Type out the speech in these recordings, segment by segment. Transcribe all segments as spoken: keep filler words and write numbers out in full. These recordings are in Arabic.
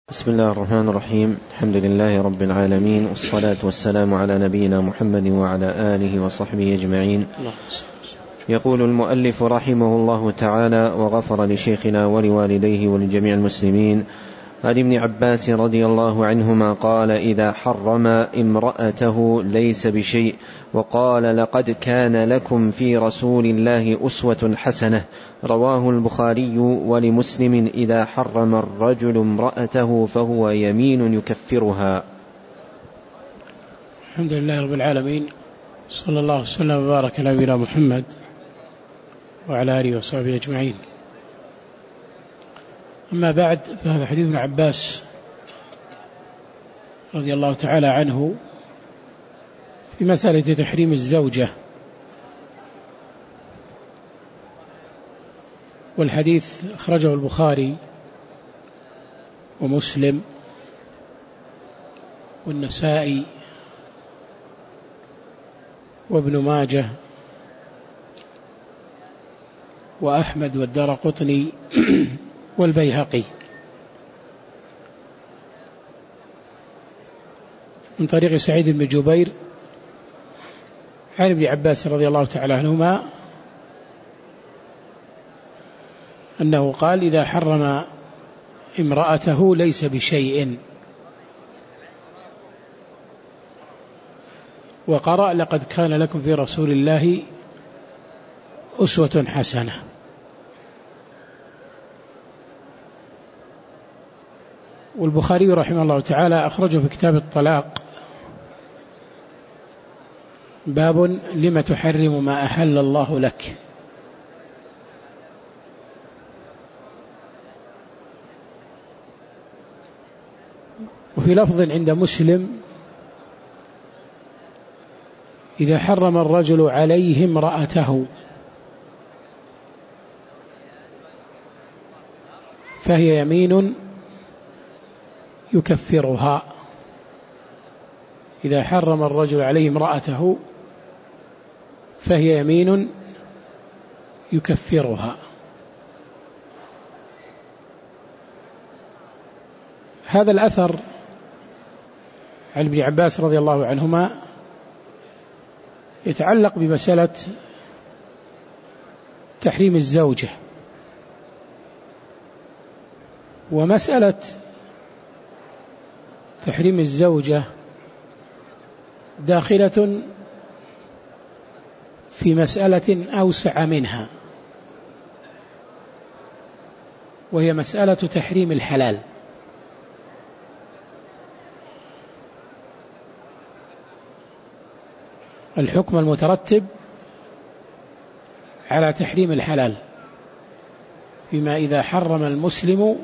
بسم الله الرحمن الرحيم. الحمد لله رب العالمين، والصلاة والسلام على نبينا محمد وعلى آله وصحبه أجمعين. يقول المؤلف رحمه الله تعالى وغفر لشيخنا ولوالديه ولجميع المسلمين: عن ابن عباس رضي الله عنهما قال: إذا حرم امرأته ليس بشيء، وقال: لقد كان لكم في رسول الله أسوة حسنة. رواه البخاري ولمسلم: إذا حرم الرجل امرأته فهو يمين يكفرها. الحمد لله رب العالمين، صلى الله وسلم وبارك على نبينا محمد وعلى آله وصحبه أجمعين. أما بعد، فهذا حديث ابن عباس رضي الله تعالى عنه في مسألة تحريم الزوجة، والحديث أخرجه البخاري ومسلم والنسائي وابن ماجه وأحمد والدارقطني والبيهقي من طريق سعيد بن جبير عن ابن عباس رضي الله تعالى عنهما أنه قال: إذا حرم امرأته ليس بشيء. وقرأ: لقد كان لكم في رسول الله أسوة حسنة. والبخاري رحمه الله تعالى أخرجه في كتاب الطلاق: باب لم تحرم ما أحل الله لك. وفي لفظ عند مسلم: إذا حرم الرجل عليه امرأته فهي يمين يكفرها. إذا حرم الرجل عليه امرأته فهي يمين يكفرها. هذا الأثر عن ابن عباس رضي الله عنهما يتعلق بمسألة تحريم الزوجة، ومسألة تحريم الزوجة داخلة في مسألة أوسع منها، وهي مسألة تحريم الحلال. الحكم المترتب على تحريم الحلال، بما إذا حرم المسلم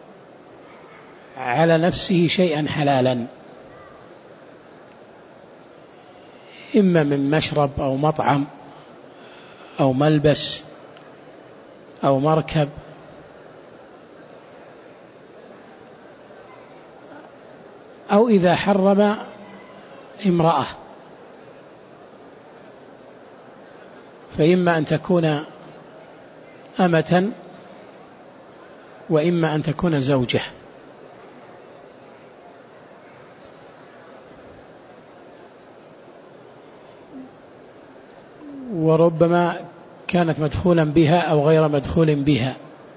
على نفسه شيئا حلالا، إما من مشرب أو مطعم أو ملبس أو مركب أو إذا حرم امرأة، فإما أن تكون أمة وإما أن تكون زوجة. وربما كانت مدخولا بها أو غير مدخول بها.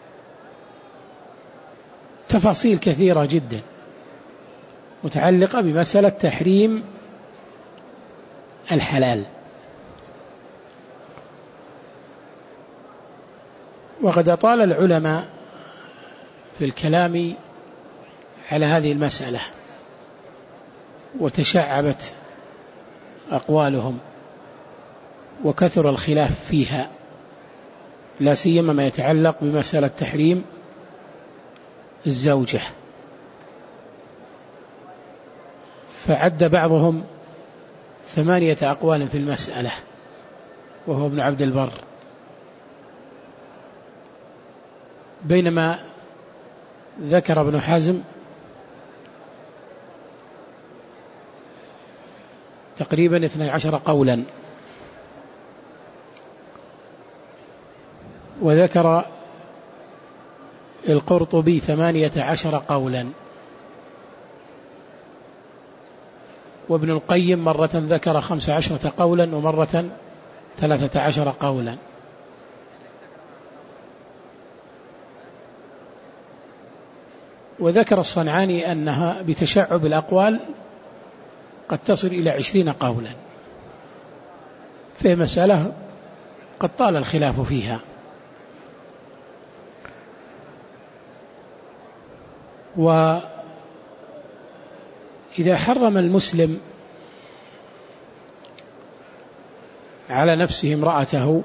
تفاصيل كثيرة جدا متعلقة بمسألة تحريم الحلال. وقد أطال العلماء في الكلام على هذه المسألة، وتشعبت أقوالهم وكثر الخلاف فيها، لا سيما ما يتعلق بمسألة تحريم الزوجة. فعد بعضهم ثمانية أقوال في المسألة، وهو ابن عبد البر، بينما ذكر ابن حزم تقريبا اثني عشر قولا، وذكر القرطبي ثمانية عشر قولا، وابن القيم مرة ذكر خمس عشرة قولا ومرة ثلاثة عشر قولا. وذكر الصنعاني أنها بتشعب الأقوال قد تصل إلى عشرين قولا، في مسألة قد طال الخلاف فيها. وإذا حرم المسلم على نفسه امرأته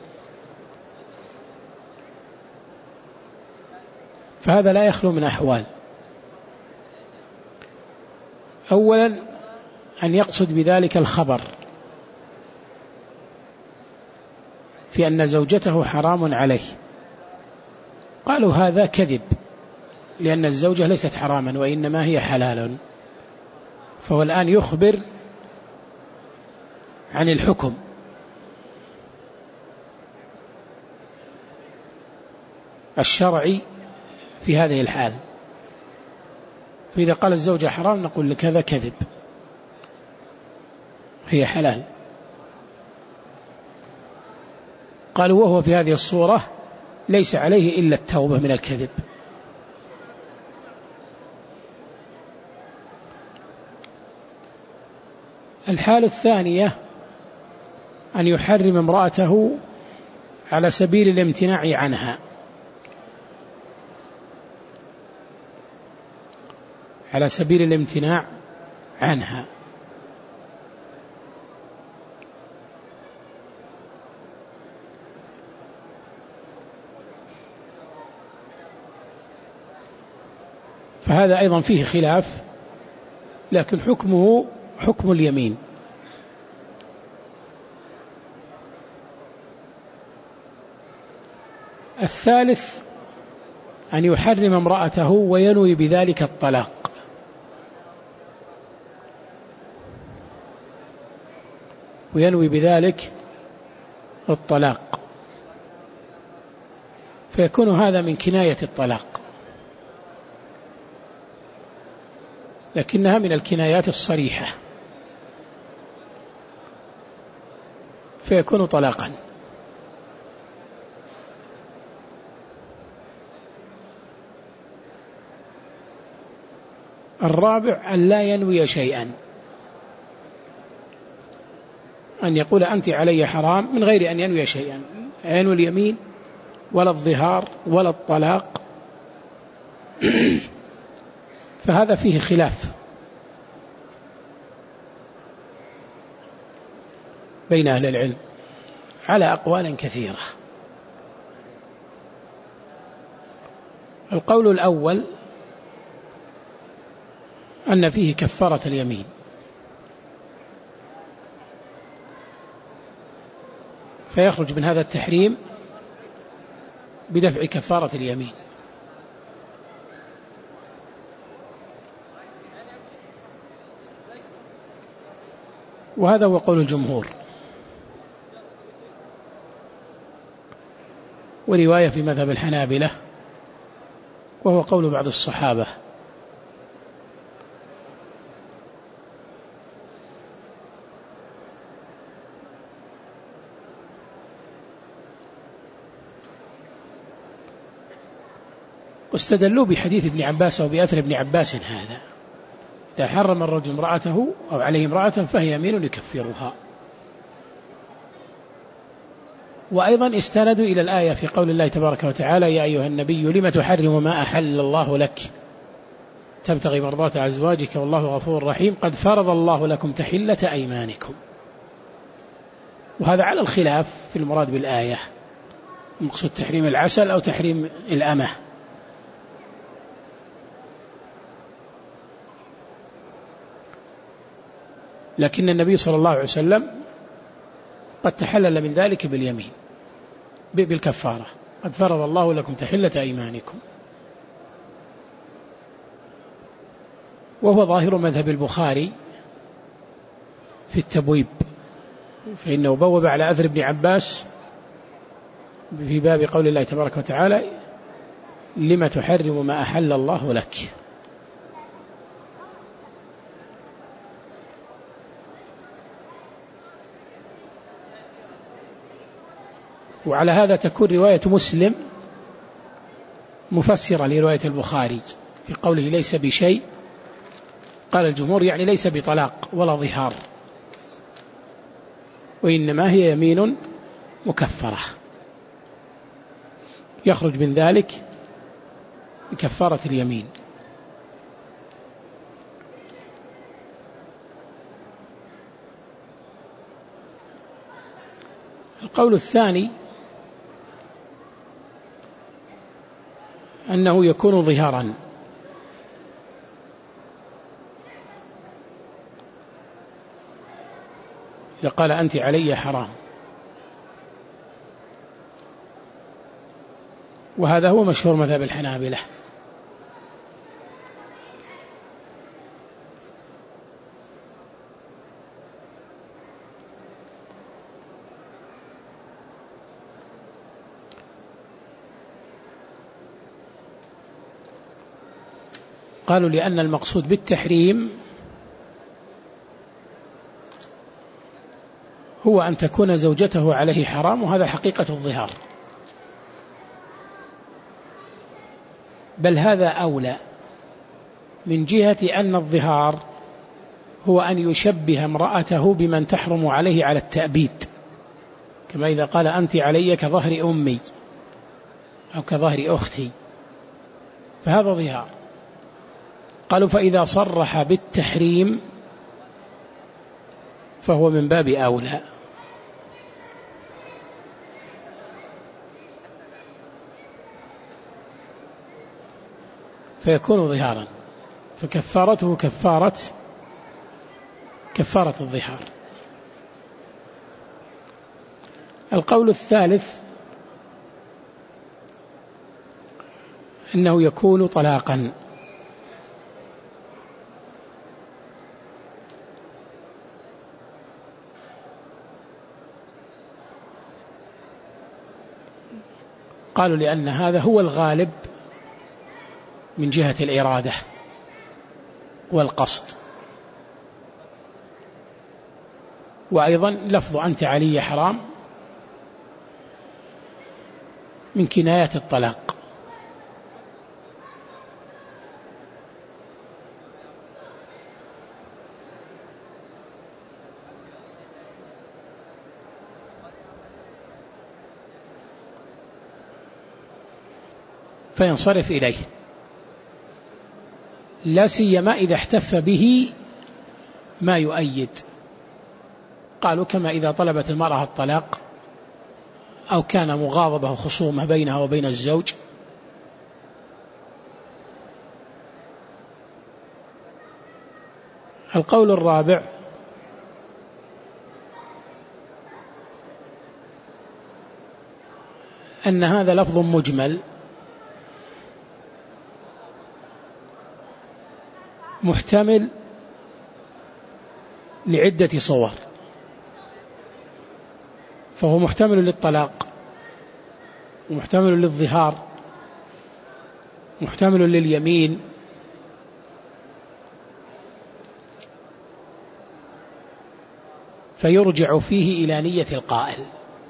فهذا لا يخلو من أحوال. أولا أن يقصد بذلك الخبر في أن زوجته حرام عليه، قالوا هذا كذب، لأن الزوجة ليست حراما وإنما هي حلال، فهو الآن يخبر عن الحكم. الشرعي في هذه الحال، فإذا قال الزوجة حرام نقول لك هذا كذب، هي حلال. قالوا وهو في هذه الصورة ليس عليه إلا التوبة من الكذب. الحالة الثانية أن يحرم امرأته على سبيل الامتناع عنها، على سبيل الامتناع عنها. فهذا أيضا فيه خلاف، لكن حكمه حكم اليمين. الثالث أن يحرم امرأته وينوي بذلك الطلاق، وينوي بذلك الطلاق، فيكون هذا من كناية الطلاق، لكنها من الكنايات الصريحة، فيكون طلاقا. الرابع أن لا ينوي شيئا، أن يقول أنت علي حرام من غير أن ينوي شيئا، ينوي اليمين ولا الظهار ولا الطلاق. فهذا فيه خلاف بين أهل العلم على أقوال كثيرة. القول الأول أن فيه كفارة اليمين، فيخرج من هذا التحريم بدفع كفارة اليمين. وهذا هو قول الجمهور، ورواية في مذهب الحنابلة، وهو قول بعض الصحابة. واستدلوا بحديث ابن عباس أو بأثر ابن عباس هذا: إذا حرم الرجل امرأته أو عليه امرأة فهي يمين يكفرها. وأيضا استندوا إلى الآية في قول الله تبارك وتعالى: يا أيها النبي لم تحرم ما أحل الله لك تبتغي مرضات أزواجك والله غفور رحيم قد فرض الله لكم تحلة أيمانكم. وهذا على الخلاف في المراد بالآية، مقصود تحريم العسل أو تحريم الأمة. لكن النبي صلى الله عليه وسلم قد تحلل من ذلك باليمين بالكفارة: قد فرض الله لكم تحلة أيمانكم. وهو ظاهر مذهب البخاري في التبويب، فإنه بوب على أثر ابن عباس في باب قول الله تبارك وتعالى: لما تحرم ما أحل الله لك. وعلى هذا تكون رواية مسلم مفسرة لرواية البخاري في قوله ليس بشيء. قال الجمهور يعني ليس بطلاق ولا ظهار، وإنما هي يمين مكفرة يخرج من ذلك بكفارة اليمين. القول الثاني أنه يكون ظهارا، إذا قال أنت علي حرام، وهذا هو مشهور مذهب الحنابلة. قالوا لأن المقصود بالتحريم هو أن تكون زوجته عليه حرام، وهذا حقيقة الظهار، بل هذا أولى من جهة أن الظهار هو أن يشبه امرأته بمن تحرم عليه على التأبيد، كما إذا قال أنت علي كظهر أمي أو كظهر أختي، فهذا ظهار. قالوا فإذا صرح بالتحريم فهو من باب أولى. فيكون ظهارا، فكفارته كفارة كفارة الظهار. القول الثالث أنه يكون طلاقا، قالوا لأن هذا هو الغالب من جهة الإرادة والقصد، وأيضا لفظ أنت علي حرام من كناية الطلاق. فينصرف إليه، لا سيما إذا احتف به ما يؤيد. قالوا كما إذا طلبت المرأة الطلاق أو كان مغاضبة وخصومة بينها وبين الزوج. القول الرابع أن هذا لفظ مجمل محتمل لعدة صور، فهو محتمل للطلاق، ومحتمل للظهار، محتمل لليمين، فيرجع فيه إلى نية القائل،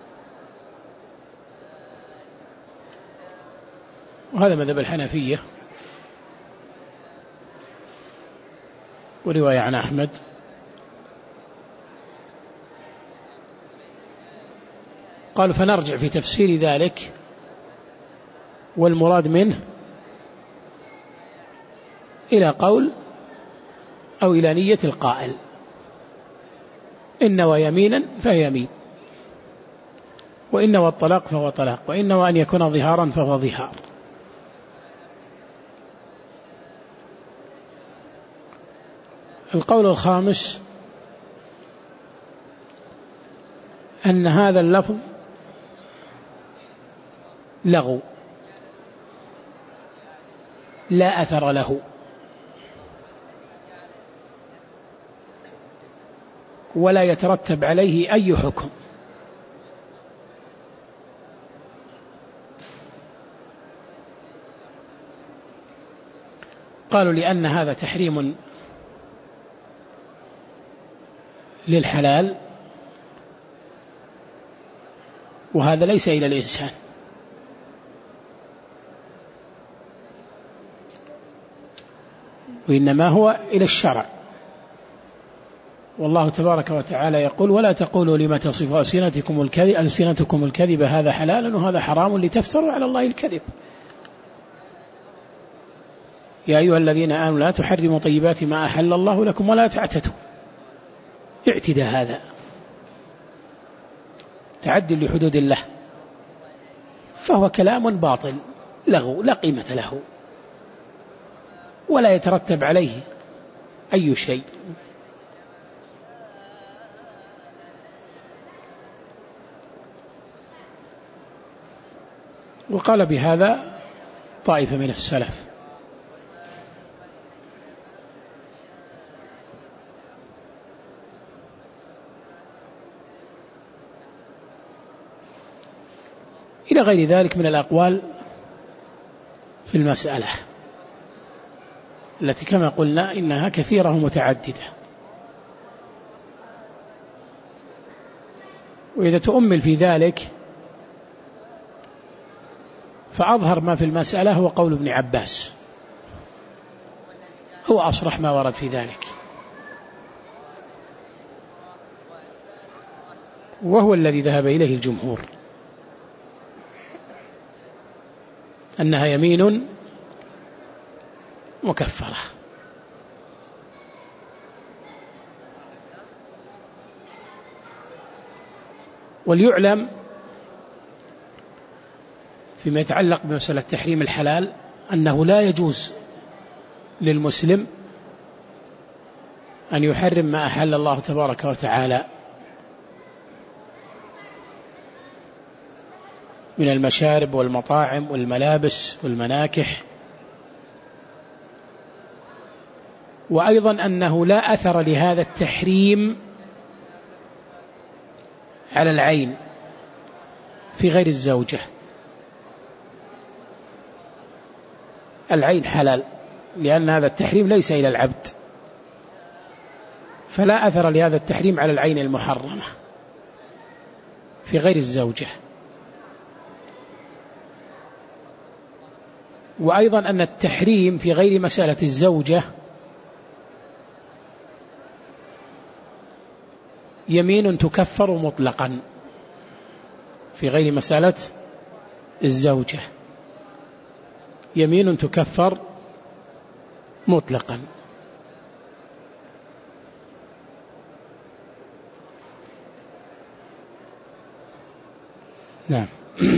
وهذا مذهب الحنفية ورواية عن أحمد. قالوا فنرجع في تفسير ذلك، والمراد منه إلى قول أو إلى نية القائل، إن نوى يمينا فهي يمين، وإن نوى الطلاق فهو طلاق، وإن نوى أن يكون ظهارا فهو ظهار. القول الخامس أن هذا اللفظ لغو لا أثر له، ولا يترتب عليه أي حكم، قالوا لأن هذا تحريم للحلال، وهذا ليس إلى الإنسان. وإنما هو إلى الشرع. والله تبارك وتعالى يقول: ولا تقولوا لما تصف ألسنتكم الكذب ألسنتكم الكذب هذا حلال وهذا حرام لتفتروا على الله الكذب. يا أيها الذين آمنوا لا تحرموا طيبات ما أحل الله لكم ولا تعتدوا. اعتدى هذا تعدي لحدود الله، فهو كلام باطل لغو لا قيمة له ولا يترتب عليه أي شيء. وقال بهذا طائفة من السلف. إلى غير ذلك من الأقوال في المسألة التي كما قلنا إنها كثيرة ومتعددة. وإذا تؤمل في ذلك فأظهر ما في المسألة هو قول ابن عباس، هو أصرح ما ورد في ذلك، وهو الذي ذهب إليه الجمهور، أنها يمين مكفرة. وليعلم فيما يتعلق بمسألة تحريم الحلال أنه لا يجوز للمسلم أن يحرم ما أحل الله تبارك وتعالى من المشارب والمطاعم والملابس والمناكح، وأيضا أنه لا أثر لهذا التحريم على العين في غير الزوجة. العين حلال لأن هذا التحريم ليس إلى العبد، فلا أثر لهذا التحريم على العين المحرمة في غير الزوجة. وأيضا أن التحريم في غير مسألة الزوجة يمين تكفر مطلقا، في غير مسألة الزوجة يمين تكفر مطلقا. نعم.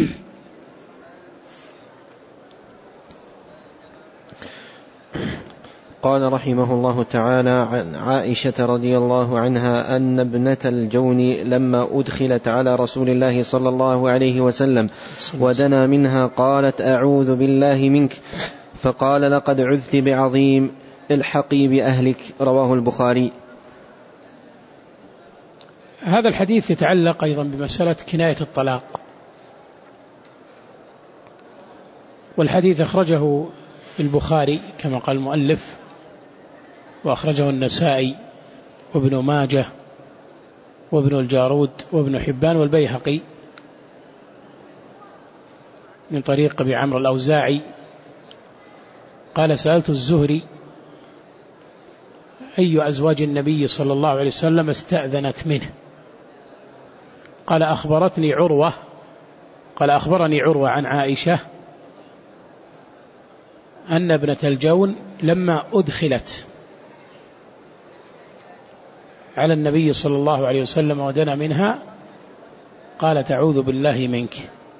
قال رحمه الله تعالى: عن عائشة رضي الله عنها أن ابنة الجون لما أدخلت على رسول الله صلى الله عليه وسلم ودنا منها قالت: أعوذ بالله منك، فقال: لقد عذت بعظيم، الحقي بأهلك. رواه البخاري. هذا الحديث يتعلق أيضا بمسألة كناية الطلاق، والحديث أخرجه البخاري كما قال المؤلف، وأخرجه النسائي وابن ماجه وابن الجارود وابن حبان والبيهقي من طريق أبي عمرو الأوزاعي قال: سألت الزهري أي أزواج النبي صلى الله عليه وسلم استأذنت منه؟ قال: أخبرتني عروة قال أخبرني عروة عن عائشة أن ابنة الجون لما أدخلت على النبي صلى الله عليه وسلم ودنا منها قالت: أعوذ بالله منك.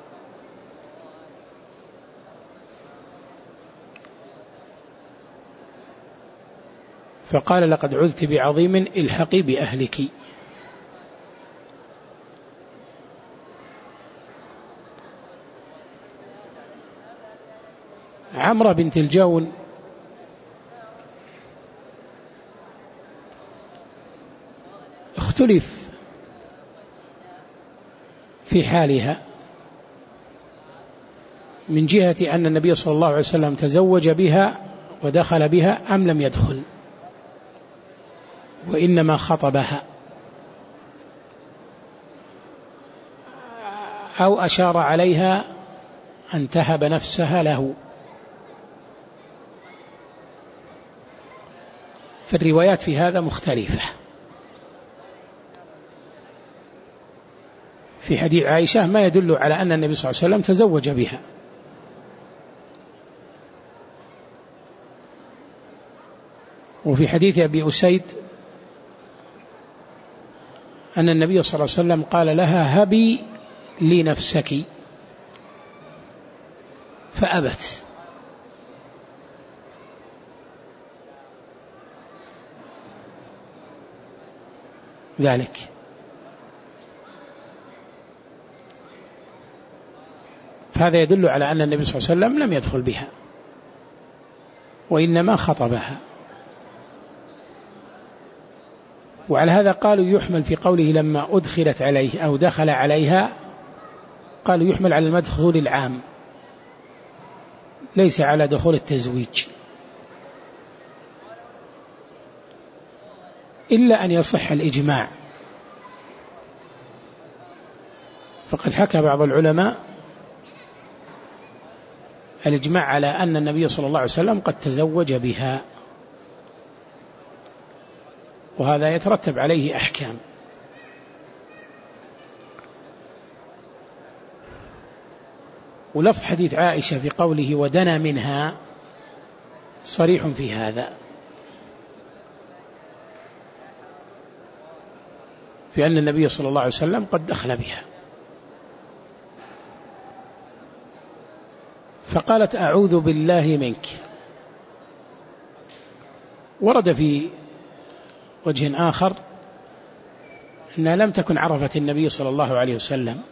فقال: لقد عذت بعظيم، الحقي بأهلك. عمرة بنت الجون اختلف في حالها من جهة أن النبي صلى الله عليه وسلم تزوج بها ودخل بها أم لم يدخل، وإنما خطبها. أو أشار عليها أن تهب نفسها له. فالروايات في هذا مختلفة. في حديث عائشة ما يدل على أن النبي صلى الله عليه وسلم تزوج بها، وفي حديث أبي أسيد أن النبي صلى الله عليه وسلم قال لها هبي لي نفسك فأبت. ذلك فهذا يدل على أن النبي صلى الله عليه وسلم لم يدخل بها وإنما خطبها. وعلى هذا قالوا يحمل في قوله لما أدخلت عليه أو دخل عليها، قالوا يحمل على المدخول العام ليس على دخول التزويج، إلا أن يصح الإجماع. فقد حكى بعض العلماء الإجماع على أن النبي صلى الله عليه وسلم قد تزوج بها، وهذا يترتب عليه أحكام. ولفظ حديث عائشة في قوله ودنا منها صريح في هذا، في أن النبي صلى الله عليه وسلم قد دخل بها. فقالت أعوذ بالله منك. ورد في وجه آخر أنها لم تكن عرفت النبي صلى الله عليه وسلم،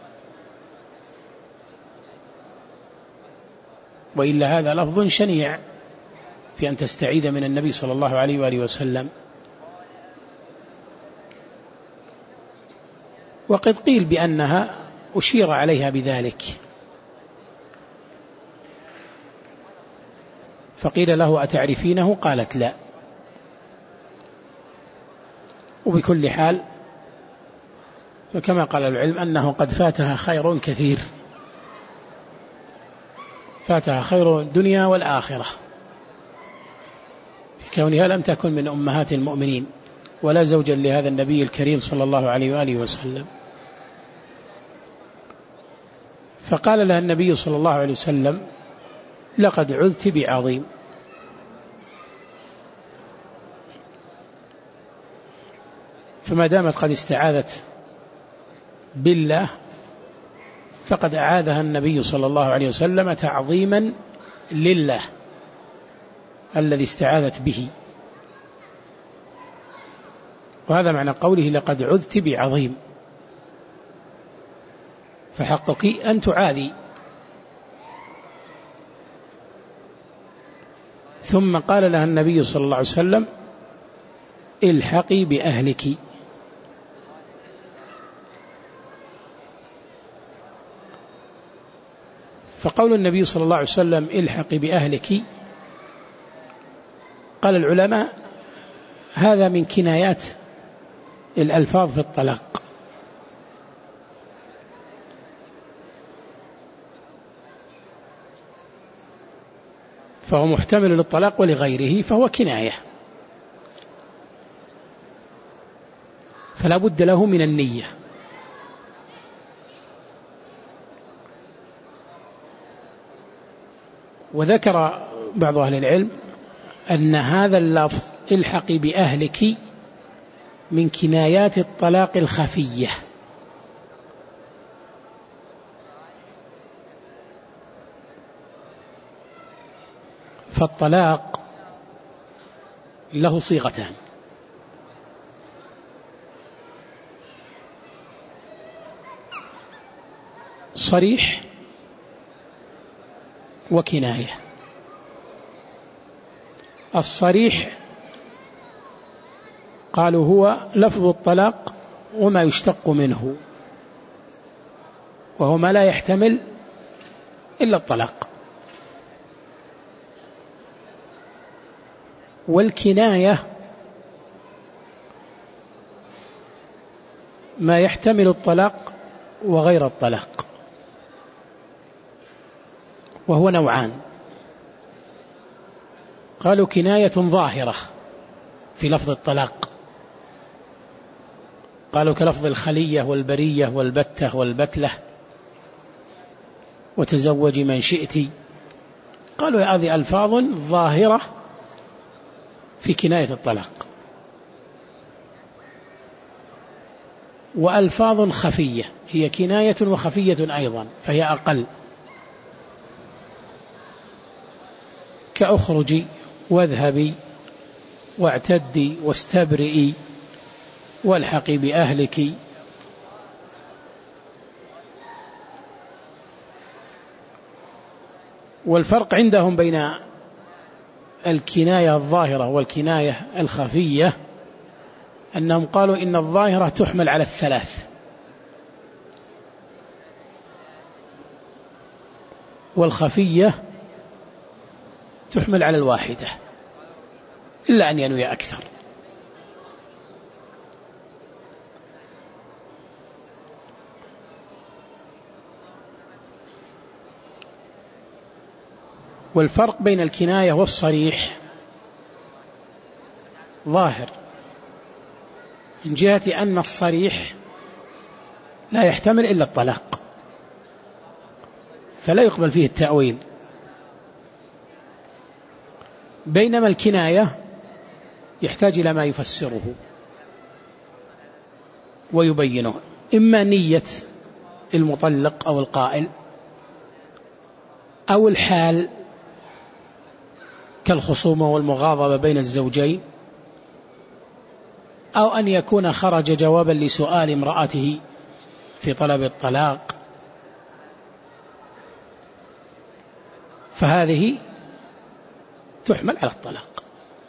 وإلا هذا لفظ شنيع في أن تستعيذ من النبي صلى الله عليه وآله وسلم. وقد قيل بأنها أشير عليها بذلك، فقيل له أتعرفينه؟ قالت لا. وبكل حال فكما قال العلم أنه قد فاتها خير كثير، فاتها خير الدنيا والآخرة في كونها لم تكن من أمهات المؤمنين ولا زوجا لهذا النبي الكريم صلى الله عليه وآله وسلم. فقال لها النبي صلى الله عليه وسلم لقد عذت بعظيم. فما دامت قد استعاذت بالله فقد أعاذها النبي صلى الله عليه وسلم تعظيما لله الذي استعاذت به. وهذا معنى قوله لقد عذت بعظيم، فحقك أن تعاذي. ثم قال لها النبي صلى الله عليه وسلم الحقي بأهلك. فقول النبي صلى الله عليه وسلم الحقي بأهلك، قال العلماء هذا من كنايات الألفاظ في الطلاق، فهو محتمل للطلاق ولغيره، فهو كناية، فلا بد له من النية. وذكر بعض أهل العلم أن هذا اللفظ الحقي بأهلك من كنايات الطلاق الخفية، فالطلاق له صيغتان: صريح وكناية. الصريح قالوا هو لفظ الطلاق وما يشتق منه، وهو ما لا يحتمل إلا الطلاق. والكناية ما يحتمل الطلاق وغير الطلاق. وهو نوعان. قالوا كناية ظاهرة في لفظ الطلاق، قالوا كلفظ الخلية والبرية والبتة والبتلة وتزوج من شئت. قالوا هذه ألفاظ ظاهرة في كناية الطلاق، وألفاظ خفية هي كناية وخفية أيضا فهي أقل، كأخرجي واذهبي واعتدي واستبرئي والحقي بأهلك. والفرق عندهم بين الكناية الظاهرة والكناية الخفية أنهم قالوا إن الظاهرة تحمل على الثلاث، والخفية تحمل على الواحدة إلا أن ينوي أكثر. والفرق بين الكناية والصريح ظاهر من جهة أن الصريح لا يحتمل إلا الطلاق فلا يقبل فيه التأويل، بينما الكناية يحتاج إلى ما يفسره ويبينه، إما نية المطلق أو القائل أو الحال كالخصومة والمغاضبة بين الزوجين، أو أن يكون خرج جوابا لسؤال امرأته في طلب الطلاق، فهذه تحمل على الطلاق.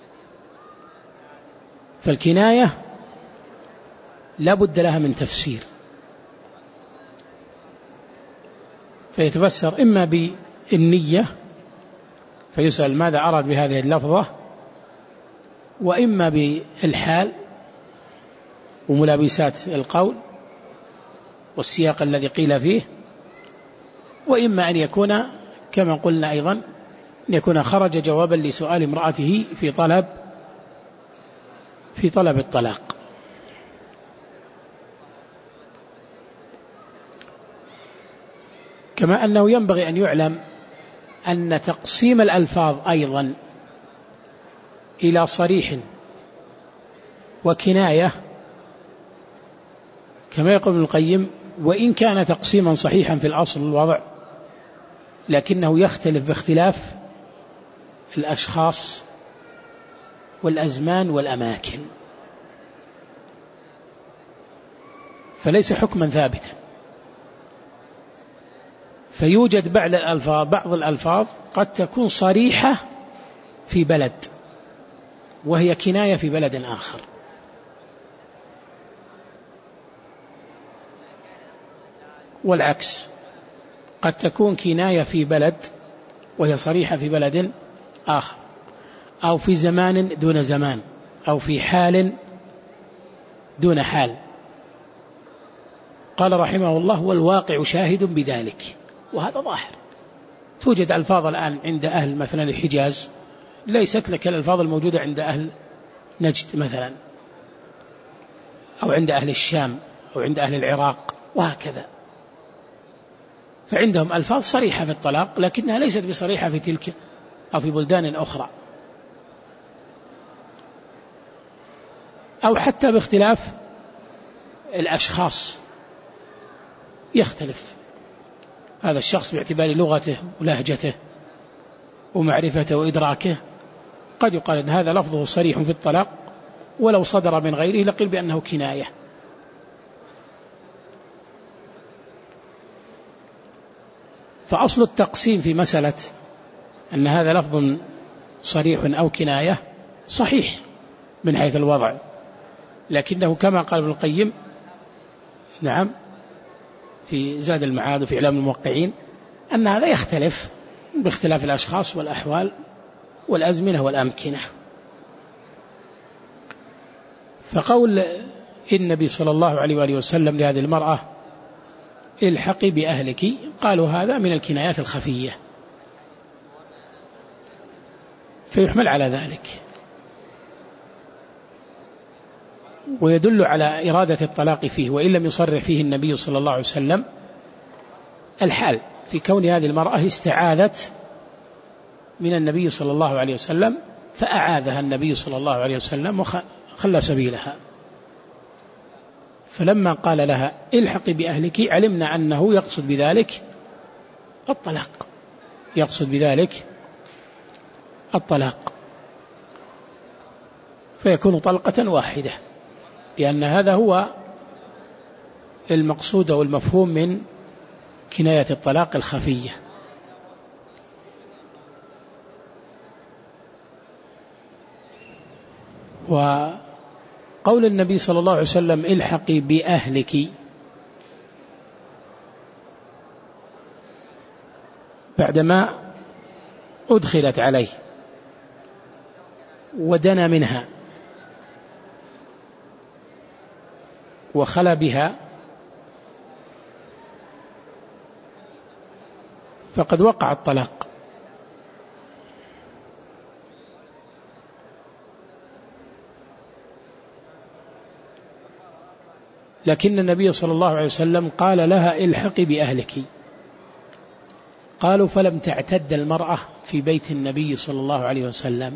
فالكناية لا بد لها من تفسير، فيتفسر إما بالنية فيسأل ماذا أراد بهذه اللفظة، وإما بالحال وملابسات القول والسياق الذي قيل فيه، وإما أن يكون كما قلنا أيضا أن يكون خرج جوابا لسؤال امرأته في طلب في طلب الطلاق. كما أنه ينبغي أن يعلم أن تقسيم الألفاظ أيضا إلى صريح وكناية كما يقول ابن القيم وإن كان تقسيما صحيحا في الأصل الوضع، لكنه يختلف باختلاف الأشخاص والأزمان والأماكن، فليس حكما ثابتا. فيوجد بعض الألفاظ بعض الألفاظ قد تكون صريحة في بلد وهي كناية في بلد آخر، والعكس قد تكون كناية في بلد وهي صريحة في بلد آخر، أو في زمان دون زمان، أو في حال دون حال. قال رحمه الله والواقع شاهد بذلك، وهذا ظاهر. توجد ألفاظ الآن عند أهل مثلا الحجاز ليست لك الألفاظ الموجودة عند أهل نجد مثلا، أو عند أهل الشام، أو عند أهل العراق، وهكذا. فعندهم ألفاظ صريحة في الطلاق لكنها ليست بصريحة في تلك أو في بلدان أخرى، أو حتى باختلاف الأشخاص يختلف هذا الشخص باعتبار لغته ولهجته ومعرفته وإدراكه، قد يقال أن هذا لفظه صريح في الطلاق ولو صدر من غيره لقيل بأنه كناية. فأصل التقسيم في مسألة أن هذا لفظ صريح أو كناية صحيح من حيث الوضع، لكنه كما قال ابن القيم نعم في زاد المعاد وفي إعلام الموقعين أن هذا يختلف باختلاف الأشخاص والأحوال والأزمنة والأمكنة. فقول النبي صلى الله عليه وآله وسلم لهذه المرأة الحقي بأهلك، قالوا هذا من الكنايات الخفية فيحمل على ذلك. ويدل على إرادة الطلاق فيه وإن لم يصرح فيه النبي صلى الله عليه وسلم الحال في كون هذه المرأة استعاذت من النبي صلى الله عليه وسلم فأعاذها النبي صلى الله عليه وسلم وخلى سبيلها. فلما قال لها الحقي بأهلك علمنا أنه يقصد بذلك الطلاق، يقصد بذلك الطلاق، فيكون طلقة واحدة، لأن هذا هو المقصود والمفهوم من كناية الطلاق الخفية. وقول النبي صلى الله عليه وسلم الحقي بأهلك بعدما أدخلت عليه ودنا منها وخلى بها فقد وقع الطلاق. لكن النبي صلى الله عليه وسلم قال لها الحقي بأهلك. قالوا فلم تعتد المرأة في بيت النبي صلى الله عليه وسلم.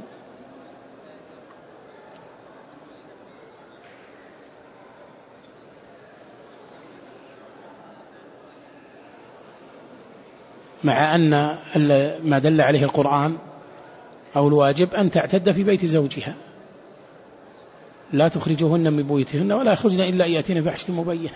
مع أن ما دل عليه القرآن أو الواجب أن تعتد في بيت زوجها، لا تخرجوهن من بيوتهن ولا يخرجن إلا أن يأتين بفاحشة مبينة.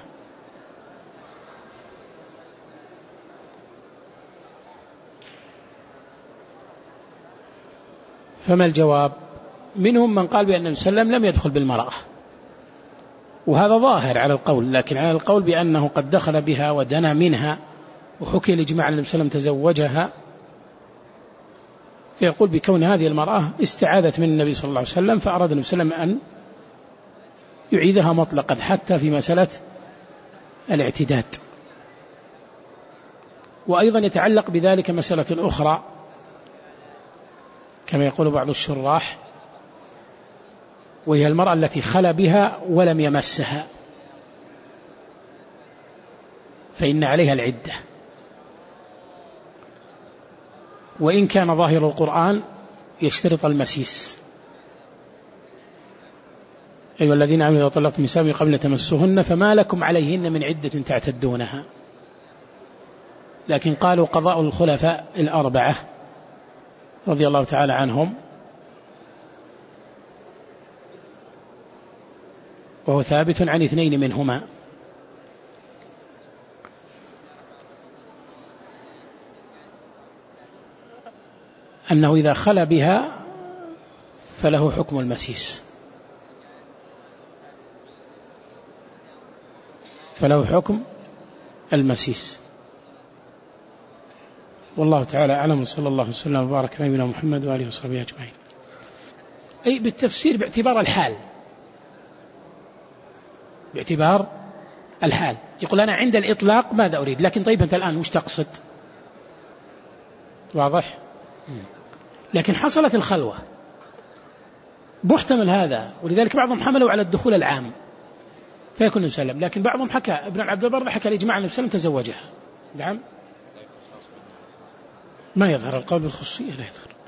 فما الجواب؟ منهم من قال بأن النبي صلى الله عليه وسلم لم يدخل بالمرأة، وهذا ظاهر على القول، لكن على القول بأنه قد دخل بها ودنا منها وحكي الإجماع أن النبي صلى الله عليه وسلم تزوجها، فيقول بكون هذه المرأة استعاذت من النبي صلى الله عليه وسلم فأراد النبي صلى الله عليه وسلم أن يعيدها مطلقا حتى في مسألة الاعتداد. وأيضا يتعلق بذلك مسألة أخرى كما يقول بعض الشراح، وهي المرأة التي خلى بها ولم يمسها، فإن عليها العدة، وإن كان ظاهر القرآن يشترط المسيس: أيها الذين آمنوا إذا طلقتم النساء من قبل أن تمسوهن فما لكم عليهن من عدة تعتدونها. لكن قالوا قضاء الخلفاء الأربعة رضي الله تعالى عنهم، وهو ثابت عن اثنين منهما، أنه إذا خلى بها فله حكم المسيس، فله حكم المسيس. والله تعالى أعلم، صلى الله وسلم وبارك على نبينا محمد وآله وصحبه أجمعين. أي بالتفسير باعتبار الحال، باعتبار الحال. يقول أنا عند الإطلاق ماذا أريد، لكن طيب أنت الآن وش تقصد؟ واضح؟ لكن حصلت الخلوة محتمل هذا، ولذلك بعضهم حملوا على الدخول العام فيكون نسلم، لكن بعضهم حكى ابن عبد البر حكى الإجماع أن النبي تزوجها. نعم، ما يظهر القول بالخصوصية، لا يظهر.